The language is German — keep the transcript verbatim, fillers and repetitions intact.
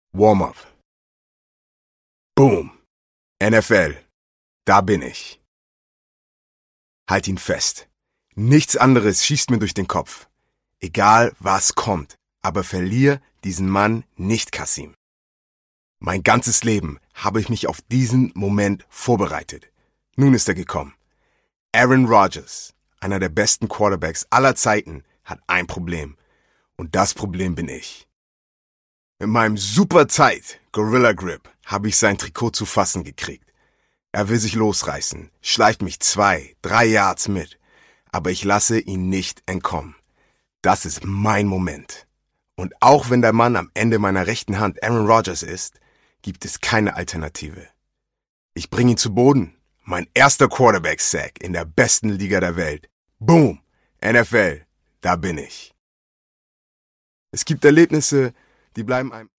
Warm-up. Boom. N F L. Da bin ich. Halt ihn fest. Nichts anderes schießt mir durch den Kopf. Egal was kommt, aber verlier diesen Mann nicht, Kasim. Mein ganzes Leben habe ich mich auf diesen Moment vorbereitet. Nun ist er gekommen. Aaron Rodgers, einer der besten Quarterbacks aller Zeiten, hat ein Problem. Und das Problem bin ich. In meinem super Zeit Gorilla Grip habe ich sein Trikot zu fassen gekriegt. Er will sich losreißen, schleicht mich zwei, drei Yards mit, aber ich lasse ihn nicht entkommen. Das ist mein Moment. Und auch wenn der Mann am Ende meiner rechten Hand Aaron Rodgers ist, gibt es keine Alternative. Ich bringe ihn zu Boden. Mein erster Quarterback-Sack in der besten Liga der Welt. Boom! N F L, da bin ich. Es gibt Erlebnisse, die bleiben einem